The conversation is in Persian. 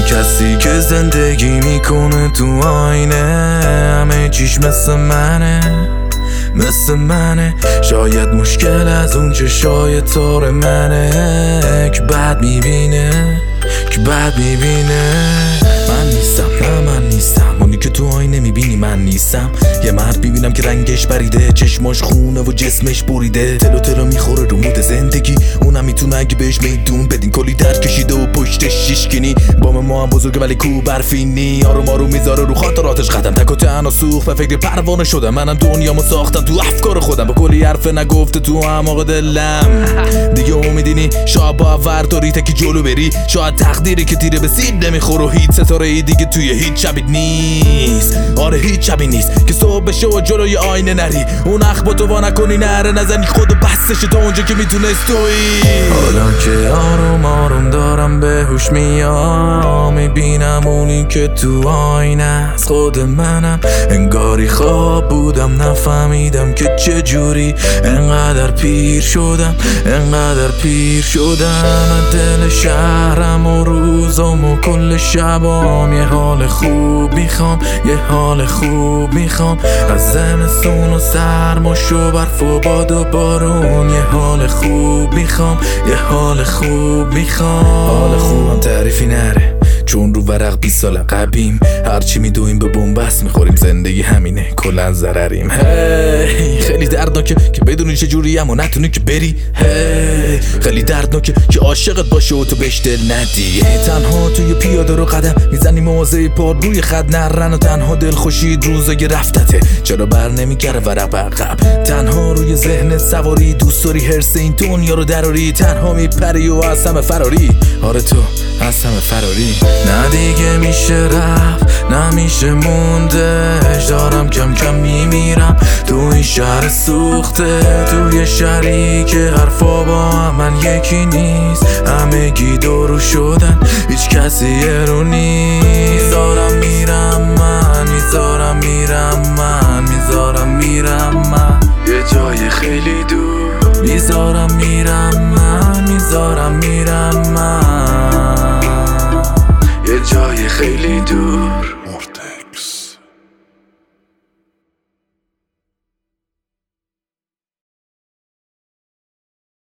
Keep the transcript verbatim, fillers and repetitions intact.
کسی که زندگی میکنه تو آینه همه چیش مثل منه مثل منه. شاید مشکل از اون چشای تار منه که بد میبینه که بد میبینه. من نیستم نه من نیستم اونی که تو آینه میبینی من نیستم. یه مرد میبینم که رنگش بریده، چشماش خونه و جسمش بریده، تلو تلو میخوره رو مود زندگی. اونم میتونه اگه بهش میدون بدین، کلی درد کشیده و پشتش شیشکنی. بام ما هم بزرگه ولی کو برفینی، آروم آروم میذاره رو خاطراتش قدم. تک و تنها سوخت و فکر پروانه شدم. منم دنیامو ساختم تو افکار خودم، با کلی حرف نگفته تو اعماق دلم. دیگه امیدینی شاید باور داری تکی جلو بری، شاید تقدیری که تیره به سیب نمیخوره و هیچ ستاره ای دیگه توی هیچ شبی نیست. آره هیچ شبی نیست که صبح بشه و جلوی آینه نری، اون اخباتو وا نکنی نره نزنی خودو بسش تا اونجا که میتونست تویی. حالا که آروم آروم دارم به هوش میام، میبینم اونی که تو آینه از خود منم. انگاری خواب بودم نفهمیدم که چجوری انقدر پیر شدم انقدر پیر شدم. دل شهرم و روزم و کل شبام یه حال خوب میخوام، یه حال خوب میخوام. از زمستون و سرماش و برف و باد و بارون یه حال خوب میخوام، یه حال خوب میخوام. حال خوبم تعریفی نره چون رو ورق بیست سال قبیم. هرچی میدویم به بنبست میخوریم، زندگی همینه کلن ضرریم. هی خیلی دردناکه که بدونی چجوری اما نتونی که بری. هی خیلی دردناکه که عاشقت باشه و تو بهش دل ندی. تنها توی پیاده رو قدم میزنی موازه پار روی خط نرن، و تنها دل خوشید روزای رفتته چرا بر نمیگره ورق بقب. تنها روی ذهن سواری دوست داری هرس این دنیا رو دراری، تنها میپری و از همه فراری. آره تو از همه فراری. نه دیگه میشه رفت نمیشه موندش، دارم کم کم میمیرم تو این شهر سوخته. توی شهری که حرفا با من یکی نیست، همه گی دورو شدن هیچ کسی رو نیست. میذارم میرم من میذارم میرم من میذارم میرم من یه جای خیلی دور. میذارم میرم من میذارم میرم من یه جای خیلی دور.